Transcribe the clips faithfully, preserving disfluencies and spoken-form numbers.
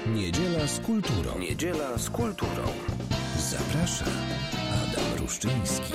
Niedziela z kulturą. Niedziela z kulturą. Zaprasza Adam Ruszczyński.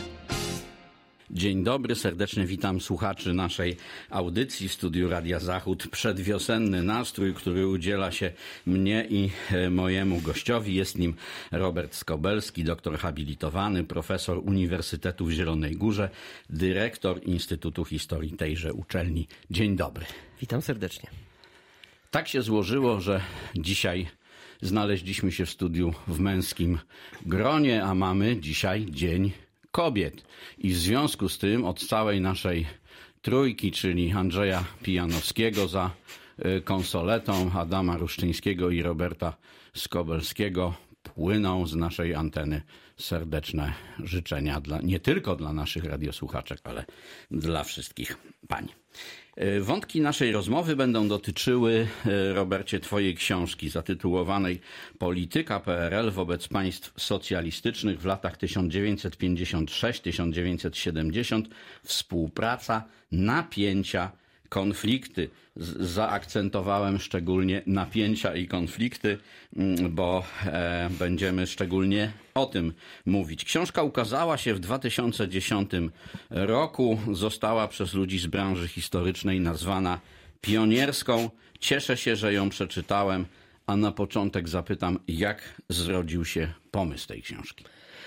Dzień dobry, serdecznie witam słuchaczy naszej audycji w studiu Radia Zachód. Przedwiosenny nastrój, który udziela się mnie i mojemu gościowi. Jest nim Robert Skobelski, doktor habilitowany, profesor Uniwersytetu w Zielonej Górze, dyrektor Instytutu Historii tejże uczelni. Dzień dobry. Witam serdecznie. Tak się złożyło, że dzisiaj znaleźliśmy się w studiu w męskim gronie, a mamy dzisiaj Dzień Kobiet. I w związku z tym od całej naszej trójki, czyli Andrzeja Pijanowskiego za konsoletą, Adama Ruszczyńskiego i Roberta Skobelskiego, płyną z naszej anteny serdeczne życzenia dla, nie tylko dla naszych radiosłuchaczek, ale dla wszystkich pań. Wątki naszej rozmowy będą dotyczyły, Robercie, twojej książki zatytułowanej Polityka P R L wobec państw socjalistycznych w latach tysiąc dziewięćset pięćdziesiąt sześć do tysiąc dziewięćset siedemdziesiąt. Współpraca, napięcia, konflikty. Zaakcentowałem szczególnie napięcia i konflikty, bo e, będziemy szczególnie o tym mówić. Książka ukazała się w dwa tysiące dziesiątym roku. Została przez ludzi z branży historycznej nazwana pionierską. Cieszę się, że ją przeczytałem, a na początek zapytam, jak zrodził się pomysł tej książki?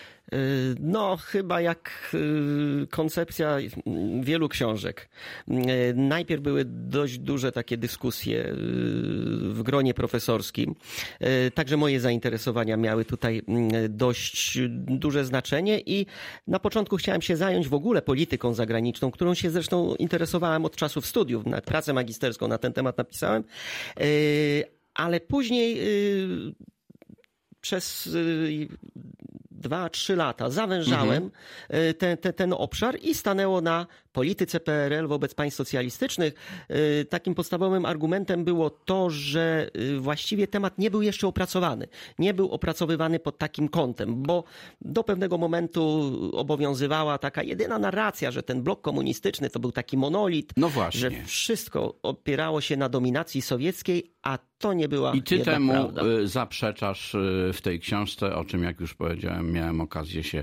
No, chyba jak koncepcja wielu książek. Najpierw były dość duże takie dyskusje w gronie profesorskim. Także moje zainteresowania miały tutaj dość duże znaczenie i na początku chciałem się zająć w ogóle polityką zagraniczną, którą się zresztą interesowałem od czasów studiów. Nawet pracę magisterską na ten temat napisałem. Ale później przez dwa, trzy lata zawężałem mhm. ten, ten, ten obszar i stanęło na polityce P R L wobec państw socjalistycznych. Takim podstawowym argumentem było to, że właściwie temat nie był jeszcze opracowany. Nie był opracowywany pod takim kątem, bo do pewnego momentu obowiązywała taka jedyna narracja, że ten blok komunistyczny to był taki monolit, no właśnie. Że wszystko opierało się na dominacji sowieckiej, a to nie była I ty temu prawda. zaprzeczasz w tej książce, o czym, jak już powiedziałem, miałem okazję się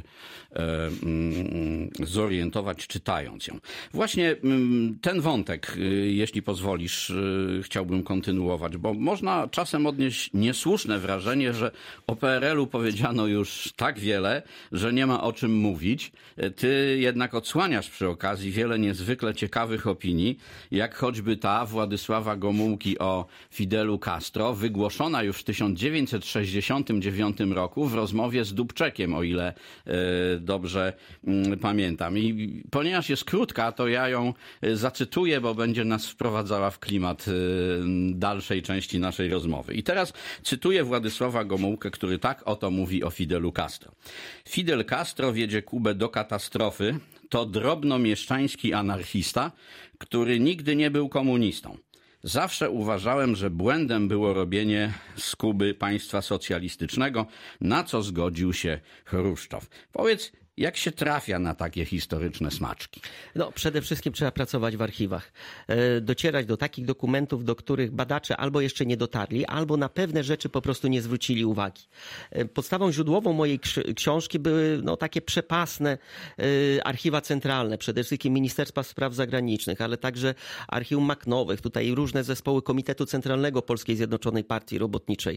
zorientować, czytając ją. Właśnie ten wątek, jeśli pozwolisz, chciałbym kontynuować, bo można czasem odnieść niesłuszne wrażenie, że o P R L-u powiedziano już tak wiele, że nie ma o czym mówić. Ty jednak odsłaniasz przy okazji wiele niezwykle ciekawych opinii, jak choćby ta Władysława Gomułki o Fidelu Castro, wygłoszona już w tysiąc dziewięćset sześćdziesiątym dziewiątym roku w rozmowie z Dubczekiem, o ile y, dobrze y, pamiętam. I ponieważ jest krótka, to ja ją zacytuję, bo będzie nas wprowadzała w klimat y, dalszej części naszej rozmowy. I teraz cytuję Władysława Gomułkę, który tak oto mówi o Fidelu Castro. Fidel Castro wiedzie Kubę do katastrofy. To drobnomieszczański anarchista, który nigdy nie był komunistą. Zawsze uważałem, że błędem było robienie z Kuby państwa socjalistycznego, na co zgodził się Chruszczow. Powiedz, jak się trafia na takie historyczne smaczki? No, przede wszystkim trzeba pracować w archiwach. Docierać do takich dokumentów, do których badacze albo jeszcze nie dotarli, albo na pewne rzeczy po prostu nie zwrócili uwagi. Podstawą źródłową mojej książki były no, takie przepasne archiwa centralne, przede wszystkim Ministerstwa Spraw Zagranicznych, ale także Archiwum Maknowych, tutaj różne zespoły Komitetu Centralnego Polskiej Zjednoczonej Partii Robotniczej,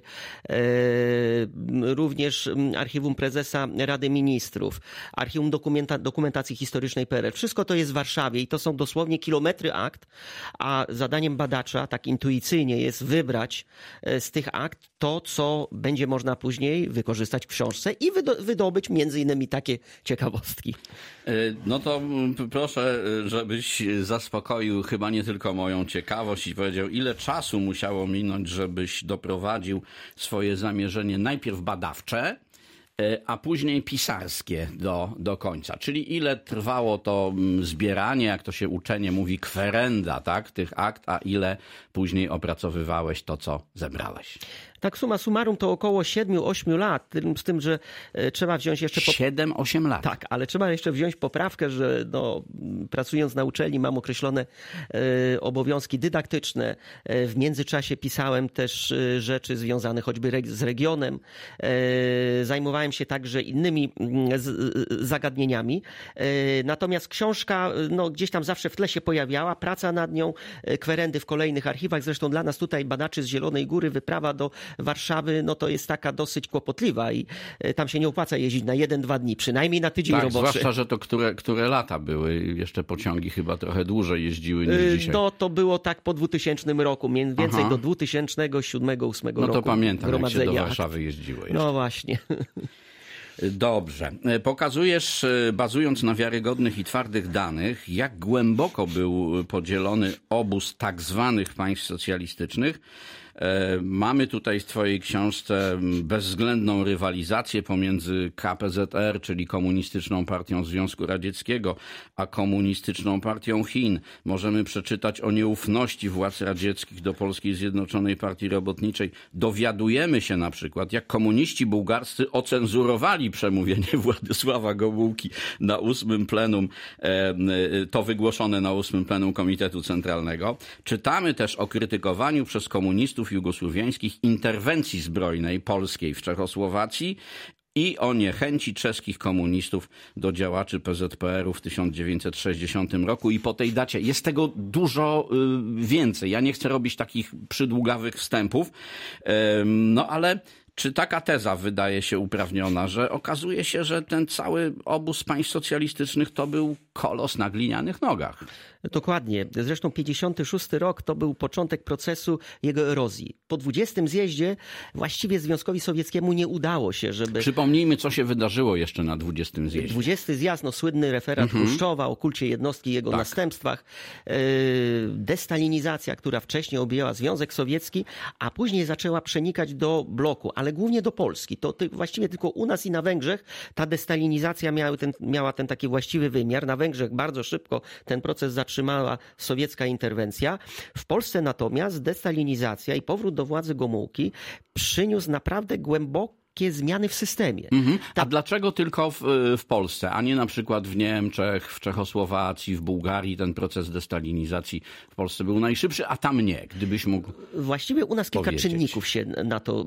również Archiwum Prezesa Rady Ministrów, Archiwum Dokumenta- Dokumentacji Historycznej P R L. Wszystko to jest w Warszawie i to są dosłownie kilometry akt, a zadaniem badacza, tak intuicyjnie, jest wybrać z tych akt to, co będzie można później wykorzystać w książce i wydo- wydobyć między innymi takie ciekawostki. No to proszę, żebyś zaspokoił chyba nie tylko moją ciekawość i powiedział, ile czasu musiało minąć, żebyś doprowadził swoje zamierzenie najpierw badawcze, a później pisarskie do, do końca. Czyli ile trwało to zbieranie, jak to się uczenie mówi, kwerenda, tak, tych akt, a ile później opracowywałeś to, co zebrałeś? Tak summa summarum to około siedem osiem lat, z tym, że trzeba wziąć jeszcze... Po... siedem osiem lat? Tak, ale trzeba jeszcze wziąć poprawkę, że no, pracując na uczelni mam określone e, obowiązki dydaktyczne. E, w międzyczasie pisałem też e, rzeczy związane choćby re, z regionem. E, zajmowałem się także innymi z, z, zagadnieniami. E, natomiast książka no, gdzieś tam zawsze w tle się pojawiała. Praca nad nią, e, kwerendy w kolejnych archiwach. Zresztą dla nas tutaj badaczy z Zielonej Góry wyprawa do Warszawy, no to jest taka dosyć kłopotliwa i tam się nie opłaca jeździć na jeden, dwa dni, przynajmniej na tydzień tak, roboczy. Zwłaszcza, że to które, które lata były, jeszcze pociągi chyba trochę dłużej jeździły niż dzisiaj. No to było tak po dwutysięcznym roku, mniej więcej Aha. do dwa tysiące siódmego ósmego roku. No to pamiętam, jak się do gromadzenia Warszawy jeździło jeszcze. No właśnie. Dobrze. Pokazujesz, bazując na wiarygodnych i twardych danych, jak głęboko był podzielony obóz tak zwanych państw socjalistycznych. Mamy tutaj w twojej książce bezwzględną rywalizację pomiędzy K P Z R, czyli Komunistyczną Partią Związku Radzieckiego, a Komunistyczną Partią Chin. Możemy przeczytać o nieufności władz radzieckich do Polskiej Zjednoczonej Partii Robotniczej. Dowiadujemy się na przykład, jak komuniści bułgarscy ocenzurowali przemówienie Władysława Gomułki na ósmym plenum, to wygłoszone na ósmym plenum Komitetu Centralnego. Czytamy też o krytykowaniu przez komunistów jugosłowiańskich interwencji zbrojnej polskiej w Czechosłowacji i o niechęci czeskich komunistów do działaczy P Z P R u w tysiąc dziewięćset sześćdziesiątym roku i po tej dacie jest tego dużo więcej. Ja nie chcę robić takich przydługawych wstępów, no ale czy taka teza wydaje się uprawniona, że okazuje się, że ten cały obóz państw socjalistycznych to był kolos na glinianych nogach? Dokładnie. Zresztą pięćdziesiąty szósty rok to był początek procesu jego erozji. Po dwudziestym zjeździe właściwie Związkowi Sowieckiemu nie udało się, żeby... Przypomnijmy, co się wydarzyło jeszcze na dwudziestym zjeździe. dwudziesty zjazd, no słynny referat mhm. Chruszczowa o kulcie jednostki i jego tak. następstwach. Destalinizacja, która wcześniej objęła Związek Sowiecki, a później zaczęła przenikać do bloku, ale głównie do Polski. To ty, właściwie tylko u nas i na Węgrzech ta destalinizacja miała ten, miała ten taki właściwy wymiar. Na Węgrzech bardzo szybko ten proces zatrzymała sowiecka interwencja. W Polsce natomiast destalinizacja i powrót do władzy Gomułki przyniósł naprawdę głębokie zmiany w systemie. Mhm. A Ta... dlaczego tylko w, w Polsce, a nie na przykład w Niemczech, w Czechosłowacji, w Bułgarii ten proces destalinizacji w Polsce był najszybszy, a tam nie? Gdybyś mógł Właściwie u nas kilka powiedzieć. czynników się na to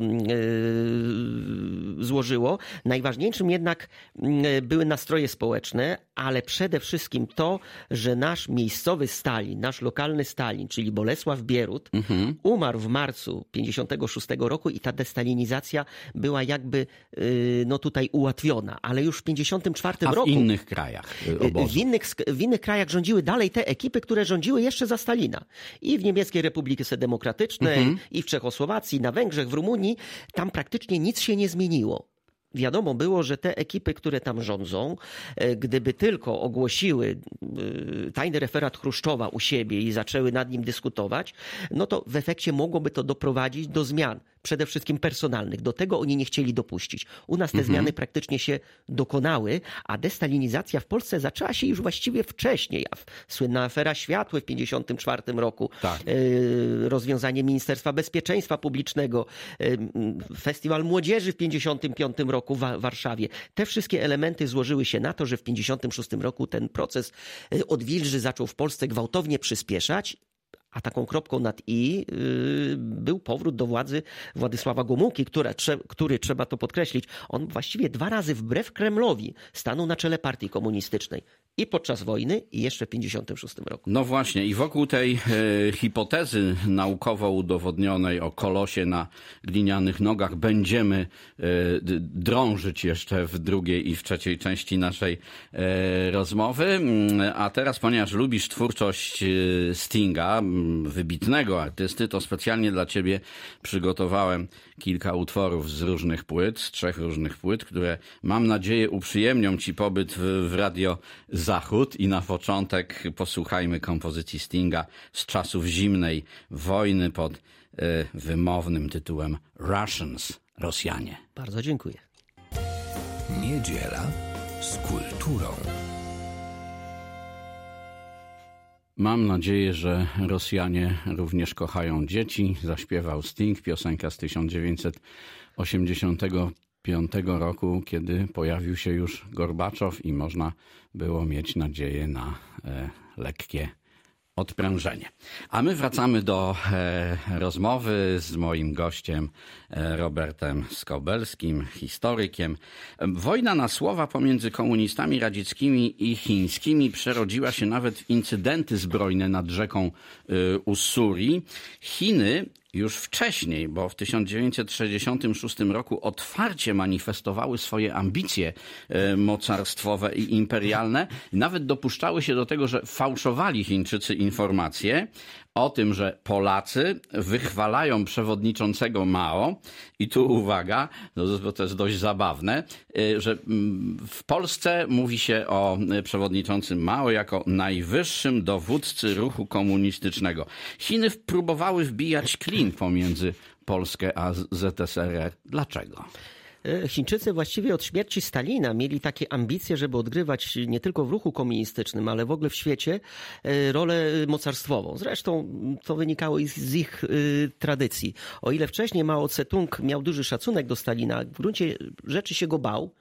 yy, złożyło. Najważniejszym jednak yy, były nastroje społeczne, ale przede wszystkim to, że nasz miejscowy Stalin, nasz lokalny Stalin, czyli Bolesław Bierut, mhm. umarł w marcu pięćdziesiątego szóstego roku i ta destalinizacja była jakby yy, no tutaj ułatwiona, ale już w pięćdziesiątym czwartym a w roku... innych krajach obozu. W innych, w innych krajach rządziły dalej te ekipy, które rządziły jeszcze za Stalina. I w Niemieckiej Republice Demokratycznej, mhm. i w Czechosłowacji, na Węgrzech, w Rumunii. Tam praktycznie nic się nie zmieniło. Wiadomo było, że te ekipy, które tam rządzą, gdyby tylko ogłosiły tajny referat Chruszczowa u siebie i zaczęły nad nim dyskutować, no to w efekcie mogłoby to doprowadzić do zmian, przede wszystkim personalnych. Do tego oni nie chcieli dopuścić. U nas te mhm. zmiany praktycznie się dokonały, a destalinizacja w Polsce zaczęła się już właściwie wcześniej. Słynna afera Światły w pięćdziesiątym czwartym roku, tak. rozwiązanie Ministerstwa Bezpieczeństwa Publicznego, Festiwal Młodzieży w pięćdziesiątym piątym roku w Warszawie. Te wszystkie elementy złożyły się na to, że w pięćdziesiątym szóstym roku ten proces odwilży zaczął w Polsce gwałtownie przyspieszać. A taką kropką nad i yy, był powrót do władzy Władysława Gomułki, która, trze, który, trzeba to podkreślić, on właściwie dwa razy wbrew Kremlowi stanął na czele partii komunistycznej. I podczas wojny, i jeszcze w pięćdziesiątym szóstym roku. No właśnie, i wokół tej e, hipotezy naukowo udowodnionej o kolosie na glinianych nogach będziemy e, drążyć jeszcze w drugiej i w trzeciej części naszej e, rozmowy. A teraz, ponieważ lubisz twórczość Stinga, wybitnego artysty, to specjalnie dla ciebie przygotowałem kilka utworów z różnych płyt, z trzech różnych płyt, które mam nadzieję uprzyjemnią ci pobyt w, w Radio Zachód. I na początek posłuchajmy kompozycji Stinga z czasów zimnej wojny pod y, wymownym tytułem Russians, Rosjanie. Bardzo dziękuję. Niedziela z kulturą. Mam nadzieję, że Rosjanie również kochają dzieci. Zaśpiewał Sting, piosenka z tysiąc dziewięćset osiemdziesiątego piątego roku, kiedy pojawił się już Gorbaczow i można było mieć nadzieję na e, lekkie odprężenie. A my wracamy do e, rozmowy z moim gościem e, Robertem Skobelskim, historykiem. Wojna na słowa pomiędzy komunistami radzieckimi i chińskimi przerodziła się nawet w incydenty zbrojne nad rzeką e, Ussuri. Chiny już wcześniej, bo w tysiąc dziewięćset sześćdziesiątym szóstym roku otwarcie manifestowały swoje ambicje e, mocarstwowe i imperialne. Nawet dopuszczały się do tego, że fałszowali Chińczycy informacje o tym, że Polacy wychwalają przewodniczącego Mao i tu uwaga, no to jest dość zabawne, że w Polsce mówi się o przewodniczącym Mao jako najwyższym dowódcy ruchu komunistycznego. Chiny próbowały wbijać klin pomiędzy Polskę a Z S R R. Dlaczego? Chińczycy właściwie od śmierci Stalina mieli takie ambicje, żeby odgrywać nie tylko w ruchu komunistycznym, ale w ogóle w świecie rolę mocarstwową. Zresztą to wynikało z ich tradycji. O ile wcześniej Mao Tse-tung miał duży szacunek do Stalina, w gruncie rzeczy się go bał,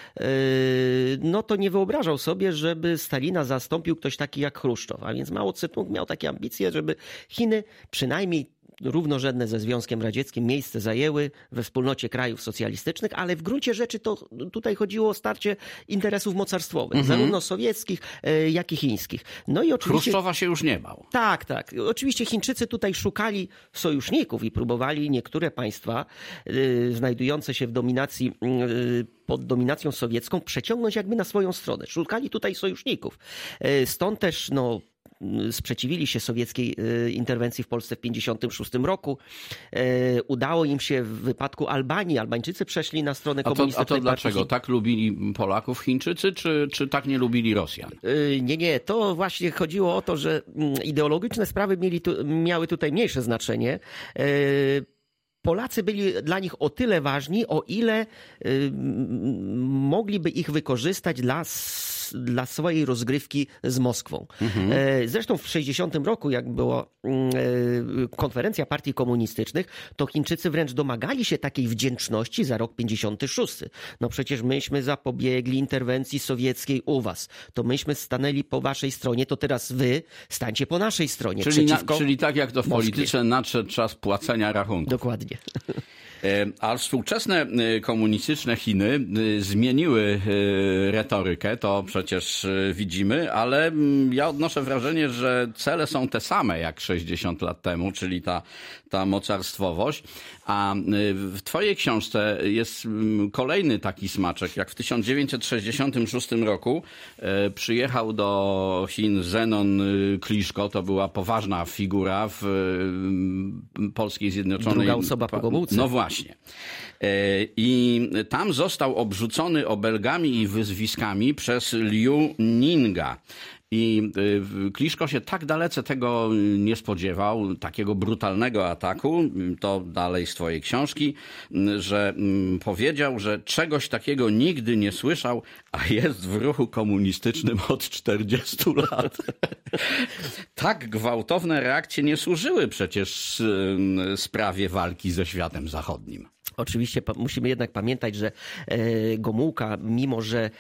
no to nie wyobrażał sobie, żeby Stalina zastąpił ktoś taki jak Chruszczow. A więc Mao Tse-tung miał takie ambicje, żeby Chiny przynajmniej równorzędne ze Związkiem Radzieckim miejsce zajęły we wspólnocie krajów socjalistycznych, ale w gruncie rzeczy to tutaj chodziło o starcie interesów mocarstwowych, mhm. zarówno sowieckich, jak i chińskich. No i oczywiście Chruszczowa się już nie bał. Tak, tak. Oczywiście Chińczycy tutaj szukali sojuszników i próbowali niektóre państwa y, znajdujące się w dominacji y, pod dominacją sowiecką przeciągnąć jakby na swoją stronę. Szukali tutaj sojuszników. Y, stąd też no sprzeciwili się sowieckiej interwencji w Polsce w pięćdziesiątym szóstym roku. Udało im się w wypadku Albanii. Albańczycy przeszli na stronę komunistycznej. A to, a to dlaczego? Tak lubili Polaków Chińczycy, czy, czy tak nie lubili Rosjan? Nie, nie. To właśnie chodziło o to, że ideologiczne sprawy mieli tu, miały tutaj mniejsze znaczenie. Polacy byli dla nich o tyle ważni, o ile y, mogliby ich wykorzystać dla, dla swojej rozgrywki z Moskwą. Mhm. Zresztą w sześćdziesiątym roku, jak była y, konferencja partii komunistycznych, to Chińczycy wręcz domagali się takiej wdzięczności za rok pięćdziesiąty szósty. No przecież myśmy zapobiegli interwencji sowieckiej u was. To myśmy stanęli po waszej stronie, to teraz wy stańcie po naszej stronie. Czyli, przeciwko na, czyli tak jak to w Moskwie. polityce nadszedł czas płacenia rachunków. Dokładnie. A współczesne komunistyczne Chiny zmieniły retorykę, to przecież widzimy, ale ja odnoszę wrażenie, że cele są te same jak sześćdziesiąt lat temu, czyli ta, ta mocarstwowość. A w twojej książce jest kolejny taki smaczek, jak w tysiąc dziewięćset sześćdziesiątym szóstym roku przyjechał do Chin Zenon Kliszko, to była poważna figura w Polskiej Zjednoczonej... Druga osoba po Gomułce. No właśnie. I tam został obrzucony obelgami i wyzwiskami przez Liu Ninga. I Kliszko się tak dalece tego nie spodziewał, takiego brutalnego ataku, to dalej z twojej książki, że powiedział, że czegoś takiego nigdy nie słyszał, a jest w ruchu komunistycznym od czterdziestu lat. Tak gwałtowne reakcje nie służyły przecież sprawie walki ze światem zachodnim. Oczywiście musimy jednak pamiętać, że Gomułka, mimo że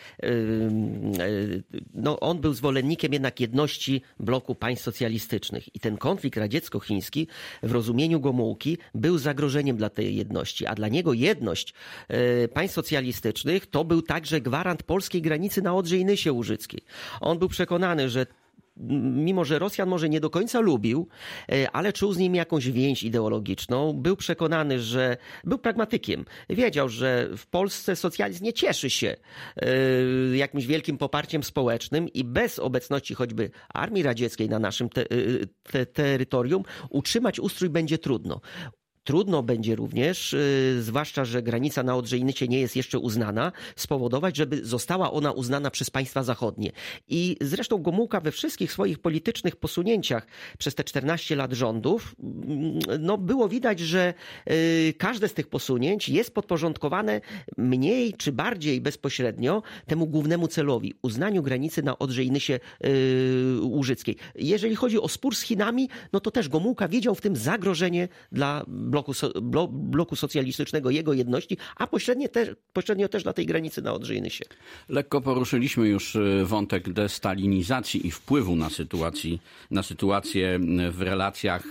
no, on był zwolennikiem jednak jedności bloku państw socjalistycznych i ten konflikt radziecko-chiński w rozumieniu Gomułki był zagrożeniem dla tej jedności, a dla niego jedność państw socjalistycznych to był także gwarant polskiej granicy na Odrze i Nysie Łużyckiej. On był przekonany, że mimo że Rosjan może nie do końca lubił, ale czuł z nimi jakąś więź ideologiczną. Był przekonany, że był pragmatykiem. Wiedział, że w Polsce socjalizm nie cieszy się jakimś wielkim poparciem społecznym i bez obecności choćby armii radzieckiej na naszym te, te, terytorium utrzymać ustrój będzie trudno. trudno będzie również, zwłaszcza że granica na Odrze i Nysie nie jest jeszcze uznana, spowodować, żeby została ona uznana przez państwa zachodnie. I zresztą Gomułka we wszystkich swoich politycznych posunięciach przez te czternaście lat rządów, no było widać, że każde z tych posunięć jest podporządkowane mniej czy bardziej bezpośrednio temu głównemu celowi, uznaniu granicy na Odrze i Nysie łużyckiej. Jeżeli chodzi o spór z Chinami, no to też Gomułka widział w tym zagrożenie dla bloku, bloku socjalistycznego, jego jedności, a pośrednio też, pośrednio też dla tej granicy na Odrze i Nysie. Lekko poruszyliśmy już wątek destalinizacji i wpływu na, sytuacji, na sytuację w relacjach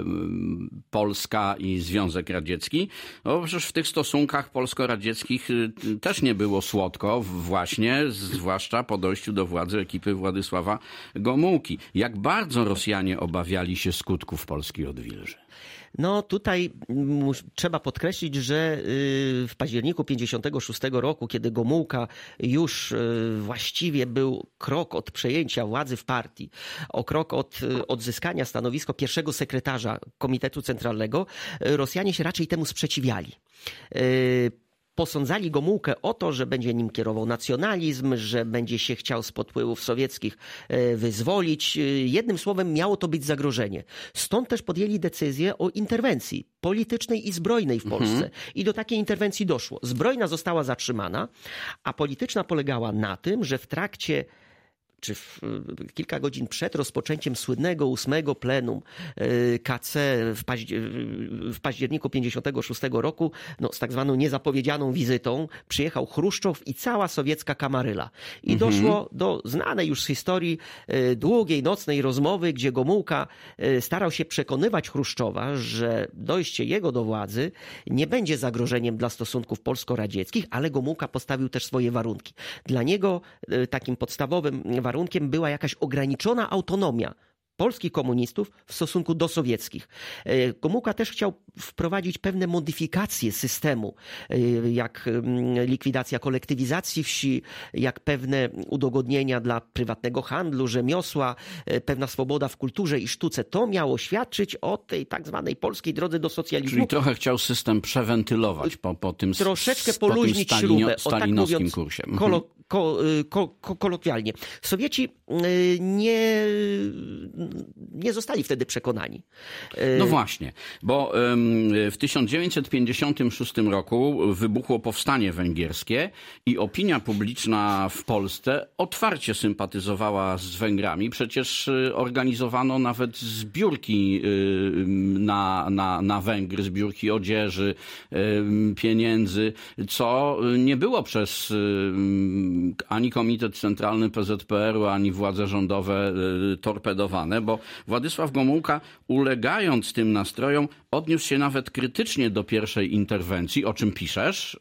Polska i Związek Radziecki. No przecież w tych stosunkach polsko-radzieckich też nie było słodko, właśnie, zwłaszcza po dojściu do władzy ekipy Władysława Gomułki. Jak bardzo Rosjanie obawiali się skutków polskiej odwilży? No tutaj trzeba podkreślić, że w październiku pięćdziesiątego szóstego roku, kiedy Gomułka już właściwie był krok od przejęcia władzy w partii, o krok od odzyskania stanowiska pierwszego sekretarza Komitetu Centralnego, Rosjanie się raczej temu sprzeciwiali. Posądzali Gomułkę o to, że będzie nim kierował nacjonalizm, że będzie się chciał spod wpływów sowieckich wyzwolić. Jednym słowem miało to być zagrożenie. Stąd też podjęli decyzję o interwencji politycznej i zbrojnej w Polsce. Mhm. I do takiej interwencji doszło. Zbrojna została zatrzymana, a polityczna polegała na tym, że w trakcie czy w, kilka godzin przed rozpoczęciem słynnego ósmego plenum K C w, paździer w październiku pięćdziesiątego szóstego roku, no, z tak zwaną niezapowiedzianą wizytą przyjechał Chruszczow i cała sowiecka kamaryla. I mhm. doszło do znanej już z historii długiej, nocnej rozmowy, gdzie Gomułka starał się przekonywać Chruszczowa, że dojście jego do władzy nie będzie zagrożeniem dla stosunków polsko-radzieckich, ale Gomułka postawił też swoje warunki. Dla niego takim podstawowym warunkiem warunkiem była jakaś ograniczona autonomia polskich komunistów w stosunku do sowieckich. Gomułka też chciał wprowadzić pewne modyfikacje systemu, jak likwidacja kolektywizacji wsi, jak pewne udogodnienia dla prywatnego handlu, rzemiosła, pewna swoboda w kulturze i sztuce. To miało świadczyć o tej tak zwanej polskiej drodze do socjalizmu. Czyli trochę chciał system przewentylować po, po tym troszeczkę poluźnić po tym stalino, śrubę, stalinowskim o tak mówiąc, kursie. Kolo, ko, ko, ko, kolokwialnie. Sowieci nie nie zostali wtedy przekonani. No właśnie, bo w tysiąc dziewięćset pięćdziesiątym szóstym roku wybuchło powstanie węgierskie i opinia publiczna w Polsce otwarcie sympatyzowała z Węgrami. Przecież organizowano nawet zbiórki na, na, na Węgry, zbiórki odzieży, pieniędzy, co nie było przez ani Komitet Centralny P Z P R u, ani władze rządowe torpedowane, bo Władysław Gomułka, ulegając tym nastrojom, odniósł się nawet krytycznie do pierwszej interwencji, o czym piszesz.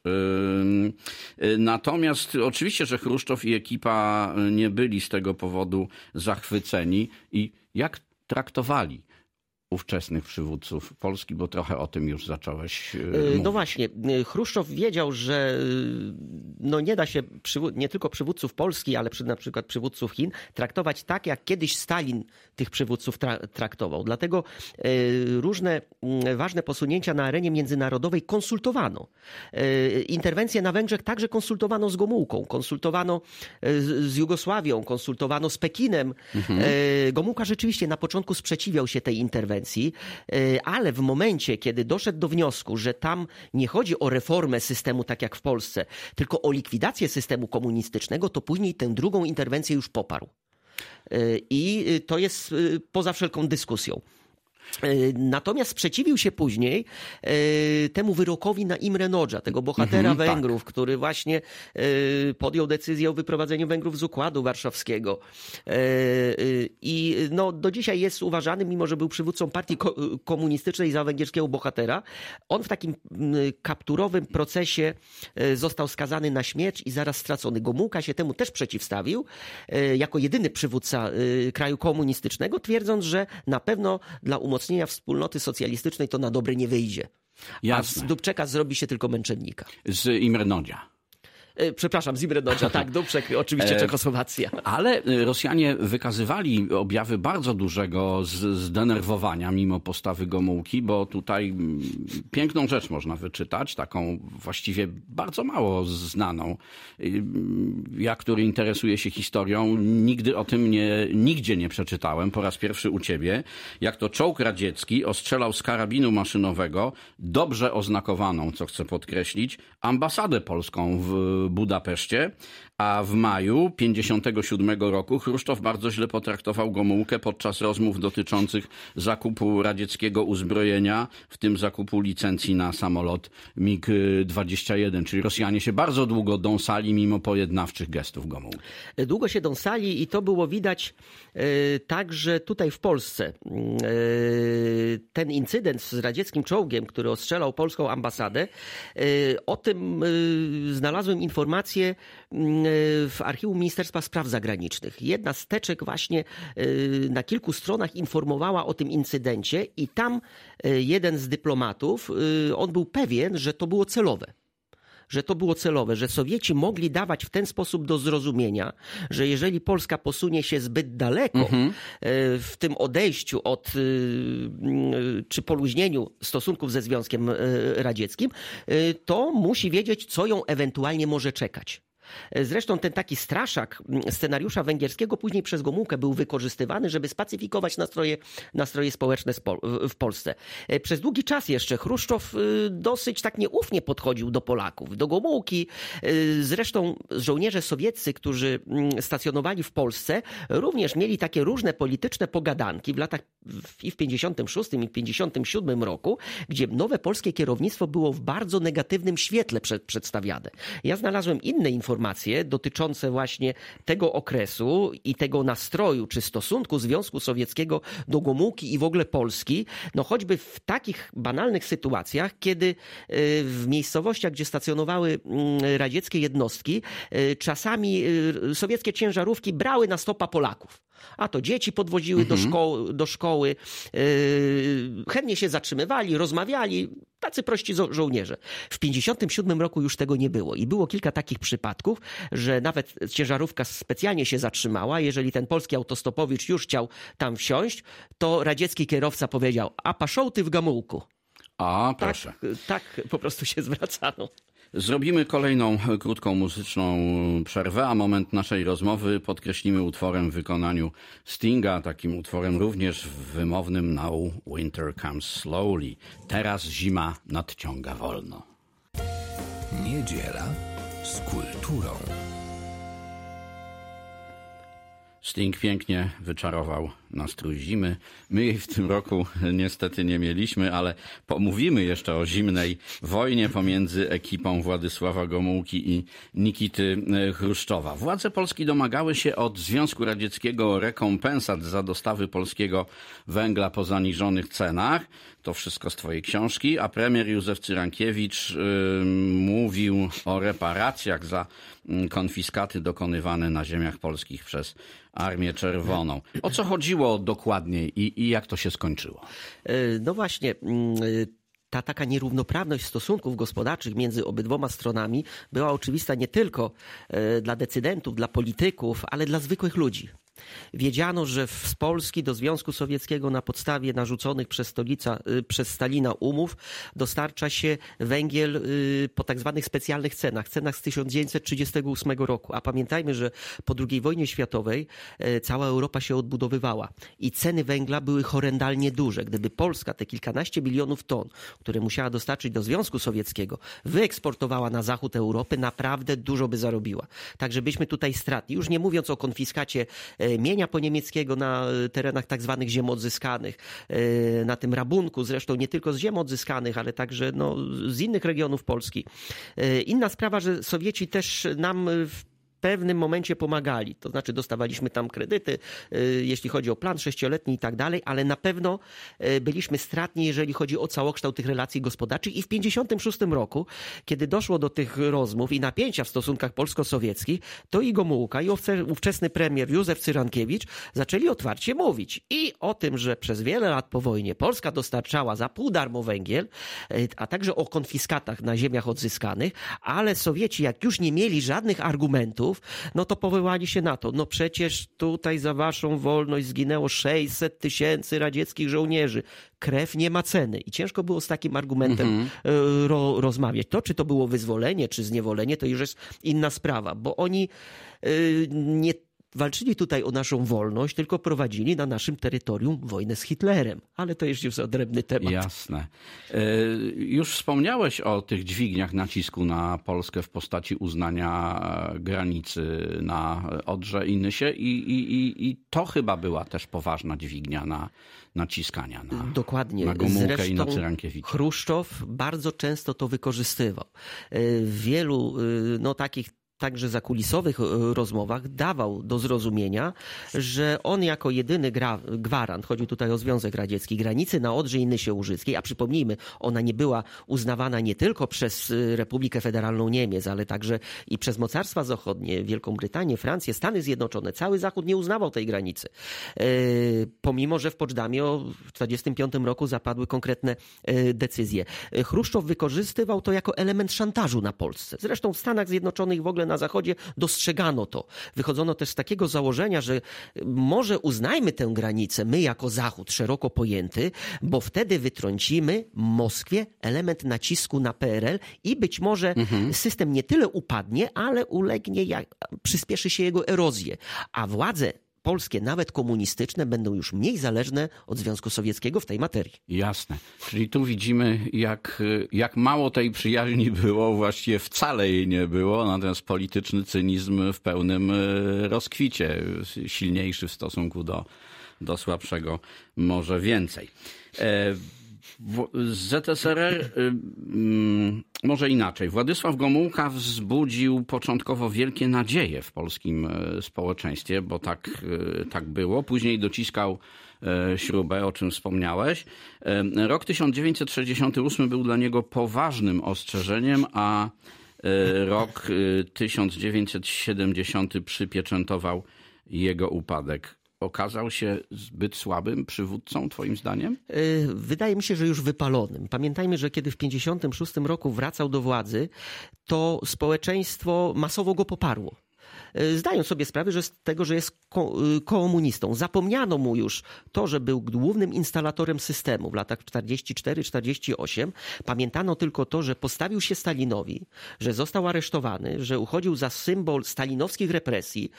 Natomiast oczywiście, że Chruszczow i ekipa nie byli z tego powodu zachwyceni. I jak traktowali ówczesnych przywódców Polski, bo trochę o tym już zacząłeś mówić. No właśnie, Chruszczow wiedział, że no nie da się nie tylko przywódców Polski, ale na przykład przywódców Chin traktować tak, jak kiedyś Stalin tych przywódców tra- traktował. Dlatego różne ważne posunięcia na arenie międzynarodowej konsultowano. Interwencje na Węgrzech także konsultowano z Gomułką, konsultowano z Jugosławią, konsultowano z Pekinem. Mhm. Gomułka rzeczywiście na początku sprzeciwiał się tej interwencji, ale w momencie, kiedy doszedł do wniosku, że tam nie chodzi o reformę systemu tak jak w Polsce, tylko o likwidację systemu komunistycznego, to później tę drugą interwencję już poparł. I to jest poza wszelką dyskusją. Natomiast sprzeciwił się później e, temu wyrokowi na Imre Nodża, tego bohatera mhm, Węgrów, tak. który właśnie e, podjął decyzję o wyprowadzeniu Węgrów z Układu Warszawskiego. E, I no, do dzisiaj jest uważany, mimo że był przywódcą partii ko- komunistycznej, za węgierskiego bohatera. On w takim m, kapturowym procesie e, został skazany na śmierć i zaraz stracony. Gomułka się temu też przeciwstawił, e, jako jedyny przywódca e, kraju komunistycznego, twierdząc, że na pewno dla umocnienia wspólnoty socjalistycznej to na dobre nie wyjdzie. Jasne. A z Dubčeka zrobi się tylko męczennika. Z Imre Nodzia. Przepraszam, Zimredocza, tak, Dubček, oczywiście Czechosłowacja. Ale Rosjanie wykazywali objawy bardzo dużego zdenerwowania mimo postawy Gomułki, bo tutaj piękną rzecz można wyczytać, taką właściwie bardzo mało znaną. Ja, który interesuje się historią, nigdy o tym nie, nigdzie nie przeczytałem, po raz pierwszy u ciebie, jak to czołg radziecki ostrzelał z karabinu maszynowego dobrze oznakowaną, co chcę podkreślić, ambasadę polską w Budapeszcie, a w maju pięćdziesiątego siódmego roku Chruszczow bardzo źle potraktował Gomułkę podczas rozmów dotyczących zakupu radzieckiego uzbrojenia, w tym zakupu licencji na samolot mig dwadzieścia jeden, czyli Rosjanie się bardzo długo dąsali mimo pojednawczych gestów Gomułki. Długo się dąsali i to było widać y, także tutaj w Polsce. Y, ten incydent z radzieckim czołgiem, który ostrzelał polską ambasadę, y, o tym y, znalazłem informację w archiwum Ministerstwa Spraw Zagranicznych. Jedna z teczek właśnie na kilku stronach informowała o tym incydencie i tam jeden z dyplomatów, on był pewien, że to było celowe. Że to było celowe, że Sowieci mogli dawać w ten sposób do zrozumienia, że jeżeli Polska posunie się zbyt daleko mhm. w tym odejściu od czy poluźnieniu stosunków ze Związkiem Radzieckim, to musi wiedzieć, co ją ewentualnie może czekać. Zresztą ten taki straszak scenariusza węgierskiego później przez Gomułkę był wykorzystywany, żeby spacyfikować nastroje, nastroje społeczne w Polsce. Przez długi czas jeszcze Chruszczow dosyć tak nieufnie podchodził do Polaków, do Gomułki. Zresztą żołnierze sowieccy, którzy stacjonowali w Polsce, również mieli takie różne polityczne pogadanki w latach i w pięćdziesiątym szóstym i w pięćdziesiątym siódmym roku, gdzie nowe polskie kierownictwo było w bardzo negatywnym świetle przedstawiane. Ja znalazłem inne informacje, informacje dotyczące właśnie tego okresu i tego nastroju, czy stosunku Związku Sowieckiego do Gomułki i w ogóle Polski, no choćby w takich banalnych sytuacjach, kiedy w miejscowościach, gdzie stacjonowały radzieckie jednostki, czasami sowieckie ciężarówki brały na stopa Polaków. A to dzieci podwoziły mhm. do, szkoły, do szkoły, yy, chętnie się zatrzymywali, rozmawiali, tacy prości żo- żołnierze. W pięćdziesiątym siódmym roku już tego nie było i było kilka takich przypadków, że nawet ciężarówka specjalnie się zatrzymała. Jeżeli ten polski autostopowicz już chciał tam wsiąść, to radziecki kierowca powiedział: a paszą ty w Gomułku. A, proszę. Tak, tak po prostu się zwracano. Zrobimy kolejną krótką muzyczną przerwę, a moment naszej rozmowy podkreślimy utworem w wykonaniu Stinga, takim utworem również wymownym Now Winter Comes Slowly. Teraz zima nadciąga wolno. Niedziela z kulturą. Sting pięknie wyczarował nastrój zimy. My jej w tym roku niestety nie mieliśmy, ale pomówimy jeszcze o zimnej wojnie pomiędzy ekipą Władysława Gomułki i Nikity Chruszczowa. Władze Polski domagały się od Związku Radzieckiego rekompensat za dostawy polskiego węgla po zaniżonych cenach. To wszystko z twojej książki, a premier Józef Cyrankiewicz yy, mówił o reparacjach za konfiskaty dokonywane na ziemiach polskich przez Armię Czerwoną. O co chodziło dokładnie i, i jak to się skończyło? No właśnie, ta taka nierównoprawność stosunków gospodarczych między obydwoma stronami była oczywista nie tylko dla decydentów, dla polityków, ale dla zwykłych ludzi. Wiedziano, że z Polski do Związku Sowieckiego na podstawie narzuconych przez, stolica, przez Stalina umów dostarcza się węgiel po tak zwanych specjalnych cenach, cenach z tysiąc dziewięćset trzydziestego ósmego roku. A pamiętajmy, że po drugiej wojnie światowej cała Europa się odbudowywała i ceny węgla były horrendalnie duże. Gdyby Polska te kilkanaście milionów ton, które musiała dostarczyć do Związku Sowieckiego, wyeksportowała na zachód Europy, naprawdę dużo by zarobiła. Także byśmy tutaj stratni. Już nie mówiąc o konfiskacie mienia poniemieckiego na terenach tak zwanych ziem odzyskanych, na tym rabunku, zresztą nie tylko z ziem odzyskanych, ale także no, z innych regionów Polski. Inna sprawa, że Sowieci też nam pewnym momencie pomagali. To znaczy dostawaliśmy tam kredyty, jeśli chodzi o plan sześcioletni i tak dalej, ale na pewno byliśmy stratni, jeżeli chodzi o całokształt tych relacji gospodarczych. I w pięćdziesiątym szóstym roku, kiedy doszło do tych rozmów i napięcia w stosunkach polsko-sowieckich, to i Gomułka, i ówczesny premier Józef Cyrankiewicz zaczęli otwarcie mówić. I o tym, że przez wiele lat po wojnie Polska dostarczała za pół darmo węgiel, a także o konfiskatach na ziemiach odzyskanych, ale Sowieci, jak już nie mieli żadnych argumentów, no to powołali się na to. No przecież tutaj za waszą wolność zginęło sześćset tysięcy radzieckich żołnierzy. Krew nie ma ceny. I ciężko było z takim argumentem mm-hmm. ro, rozmawiać. To, czy to było wyzwolenie, czy zniewolenie, to już jest inna sprawa, bo oni yy, nie walczyli tutaj o naszą wolność, tylko prowadzili na naszym terytorium wojnę z Hitlerem. Ale to jest już odrębny temat. Jasne. Już wspomniałeś o tych dźwigniach nacisku na Polskę w postaci uznania granicy na Odrze i Nysie i, i, i, i to chyba była też poważna dźwignia na naciskania na, Dokładnie. na Gomułkę Zresztą i na Cyrankiewicza. Chruszczow bardzo często to wykorzystywał. W wielu no, takich także zakulisowych rozmowach dawał do zrozumienia, że on jako jedyny gra, gwarant, chodzi tutaj o Związek Radziecki, granicy na Odrze i Nysie Łużyckiej, a przypomnijmy, ona nie była uznawana nie tylko przez Republikę Federalną Niemiec, ale także i przez mocarstwa zachodnie, Wielką Brytanię, Francję, Stany Zjednoczone. Cały Zachód nie uznawał tej granicy. Pomimo, że w Poczdamie w tysiąc dziewięćset czterdziestym piątym roku zapadły konkretne decyzje. Chruszczow wykorzystywał to jako element szantażu na Polsce. Zresztą w Stanach Zjednoczonych w ogóle na Zachodzie dostrzegano to. Wychodzono też z takiego założenia, że może uznajmy tę granicę my jako Zachód szeroko pojęty, bo wtedy wytrącimy Moskwie element nacisku na P R L i być może mhm. system nie tyle upadnie, ale ulegnie, jak, przyspieszy się jego erozję. A władze polskie, nawet komunistyczne, będą już mniej zależne od Związku Sowieckiego w tej materii. Jasne. Czyli tu widzimy, jak, jak mało tej przyjaźni było, właściwie wcale jej nie było, natomiast polityczny cynizm w pełnym rozkwicie, silniejszy w stosunku do, do słabszego, może więcej. Z Z S R R może inaczej. Władysław Gomułka wzbudził początkowo wielkie nadzieje w polskim społeczeństwie, bo tak, tak było. Później dociskał śrubę, o czym wspomniałeś. Rok tysiąc dziewięćset sześćdziesiąty ósmy był dla niego poważnym ostrzeżeniem, a rok tysiąc dziewięćset siedemdziesiąty przypieczętował jego upadek. Okazał się zbyt słabym przywódcą, twoim zdaniem? Wydaje mi się, że już wypalonym. Pamiętajmy, że kiedy w pięćdziesiątym szóstym roku wracał do władzy, to społeczeństwo masowo go poparło. Zdają sobie sprawę że z tego, że jest ko- komunistą. Zapomniano mu już to, że był głównym instalatorem systemu w latach czterdziestym czwartym czterdziestym ósmym. Pamiętano tylko to, że postawił się Stalinowi, że został aresztowany, że uchodził za symbol stalinowskich represji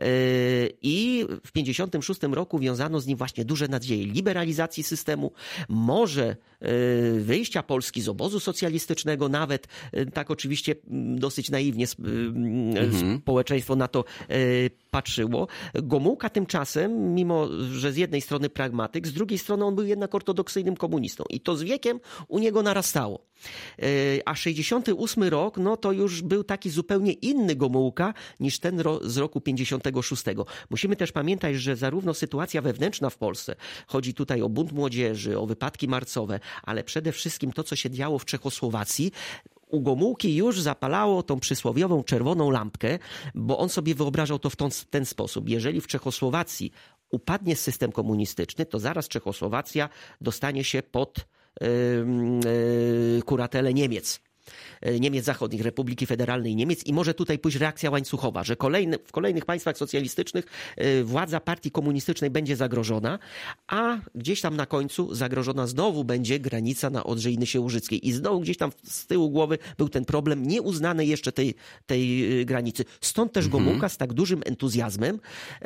i w pięćdziesiątym szóstym roku wiązano z nim właśnie duże nadzieje liberalizacji systemu, może wyjścia Polski z obozu socjalistycznego, nawet tak oczywiście dosyć naiwnie mhm. społeczeństwo na to patrzyło. Gomułka tymczasem, mimo że z jednej strony pragmatyk, z drugiej strony on był jednak ortodoksyjnym komunistą. I to z wiekiem u niego narastało. A sześćdziesiąty ósmy rok, no to już był taki zupełnie inny Gomułka niż ten ro- z roku pięćdziesiątego szóstego. Musimy też pamiętać, że zarówno sytuacja wewnętrzna w Polsce, chodzi tutaj o bunt młodzieży, o wypadki marcowe, ale przede wszystkim to, co się działo w Czechosłowacji, u Gomułki już zapalało tą przysłowiową czerwoną lampkę, bo on sobie wyobrażał to w ten, ten sposób. Jeżeli w Czechosłowacji upadnie system komunistyczny, to zaraz Czechosłowacja dostanie się pod yy, yy, kuratelę Niemiec. Niemiec Zachodnich, Republiki Federalnej Niemiec i może tutaj pójść reakcja łańcuchowa, że kolejny, w kolejnych państwach socjalistycznych władza partii komunistycznej będzie zagrożona, a gdzieś tam na końcu zagrożona znowu będzie granica na Odrze i Nysie Łużyckiej. I znowu gdzieś tam z tyłu głowy był ten problem nieuznany jeszcze tej, tej granicy. Stąd też mhm. Gomułka z tak dużym entuzjazmem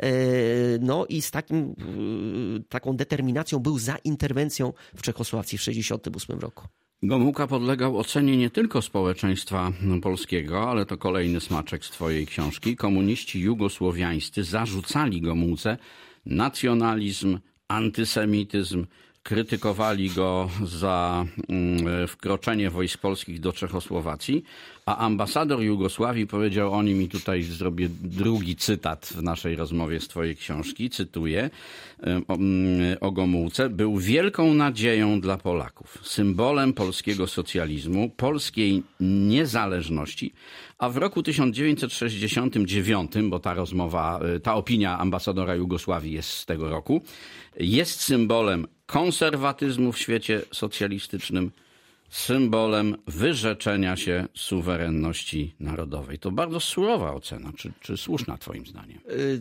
no i z takim, taką determinacją był za interwencją w Czechosłowacji w sześćdziesiątym ósmym roku. Gomułka podlegał ocenie nie tylko społeczeństwa polskiego, ale to kolejny smaczek z twojej książki. Komuniści jugosłowiańscy zarzucali Gomułce nacjonalizm, antysemityzm, krytykowali go za wkroczenie wojsk polskich do Czechosłowacji, a ambasador Jugosławii powiedział o nim, i tutaj zrobię drugi cytat w naszej rozmowie z twojej książki, cytuję o, o Gomułce: był wielką nadzieją dla Polaków, symbolem polskiego socjalizmu, polskiej niezależności, a w roku tysiąc dziewięćset sześćdziesiątym dziewiątym, bo ta rozmowa, ta opinia ambasadora Jugosławii jest z tego roku, jest symbolem konserwatyzmu w świecie socjalistycznym, symbolem wyrzeczenia się suwerenności narodowej. To bardzo surowa ocena. Czy, czy słuszna twoim zdaniem?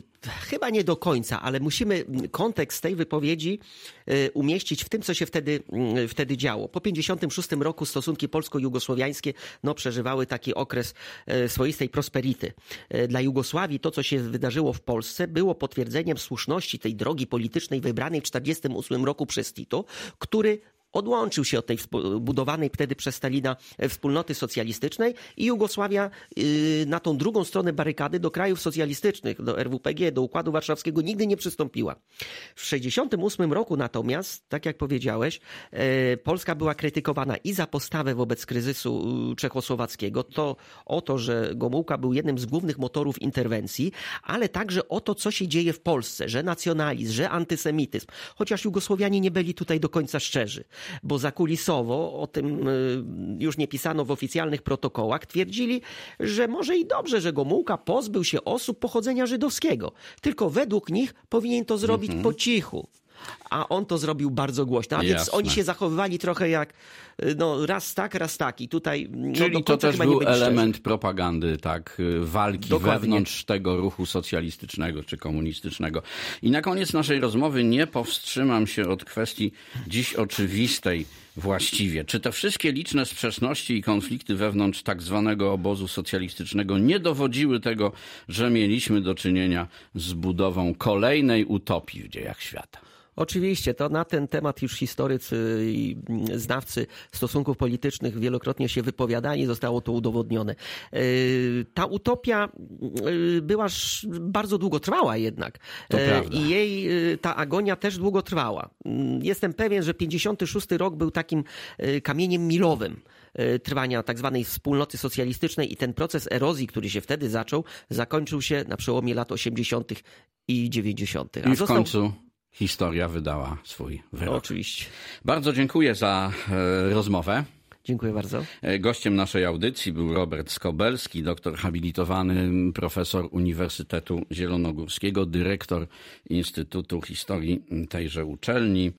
Chyba nie do końca, ale musimy kontekst tej wypowiedzi umieścić w tym, co się wtedy, wtedy działo. Po pięćdziesiątym szóstym roku stosunki polsko-jugosłowiańskie no, przeżywały taki okres swoistej prosperity. Dla Jugosławii to, co się wydarzyło w Polsce, było potwierdzeniem słuszności tej drogi politycznej wybranej w tysiąc dziewięćset czterdziestym ósmym roku przez Tito, który odłączył się od tej budowanej wtedy przez Stalina wspólnoty socjalistycznej i Jugosławia na tą drugą stronę barykady do krajów socjalistycznych, do R W P G, do Układu Warszawskiego nigdy nie przystąpiła. W tysiąc dziewięćset sześćdziesiątym ósmym roku natomiast, tak jak powiedziałeś, Polska była krytykowana i za postawę wobec kryzysu czechosłowackiego, to o to, że Gomułka był jednym z głównych motorów interwencji, ale także o to, co się dzieje w Polsce, że nacjonalizm, że antysemityzm, chociaż Jugosłowianie nie byli tutaj do końca szczerzy. Bo zakulisowo, o tym już nie pisano w oficjalnych protokołach, twierdzili, że może i dobrze, że Gomułka pozbył się osób pochodzenia żydowskiego. Tylko według nich powinien to zrobić mm-hmm. po cichu. A on to zrobił bardzo głośno. A więc oni się zachowywali trochę jak no, raz tak, raz tak. I tutaj, Czyli no, to też był element szczerzy. propagandy, tak, walki Dokładnie. wewnątrz tego ruchu socjalistycznego czy komunistycznego. I na koniec naszej rozmowy nie powstrzymam się od kwestii dziś oczywistej właściwie. Czy te wszystkie liczne sprzeczności i konflikty wewnątrz tak zwanego obozu socjalistycznego nie dowodziły tego, że mieliśmy do czynienia z budową kolejnej utopii w dziejach świata? Oczywiście, to na ten temat już historycy i znawcy stosunków politycznych wielokrotnie się wypowiadali, zostało to udowodnione. Ta utopia była bardzo długotrwała jednak. To prawda. I jej ta agonia też długo trwała. Jestem pewien, że pięćdziesiąty szósty rok był takim kamieniem milowym trwania tak zwanej wspólnoty socjalistycznej i ten proces erozji, który się wtedy zaczął, zakończył się na przełomie lat osiemdziesiątych i dziewięćdziesiątych. I w został... końcu historia wydała swój wyrok. Oczywiście. Bardzo dziękuję za e, rozmowę. Dziękuję bardzo. Gościem naszej audycji był Robert Skobelski, doktor habilitowany, profesor Uniwersytetu Zielonogórskiego, dyrektor Instytutu Historii tejże uczelni.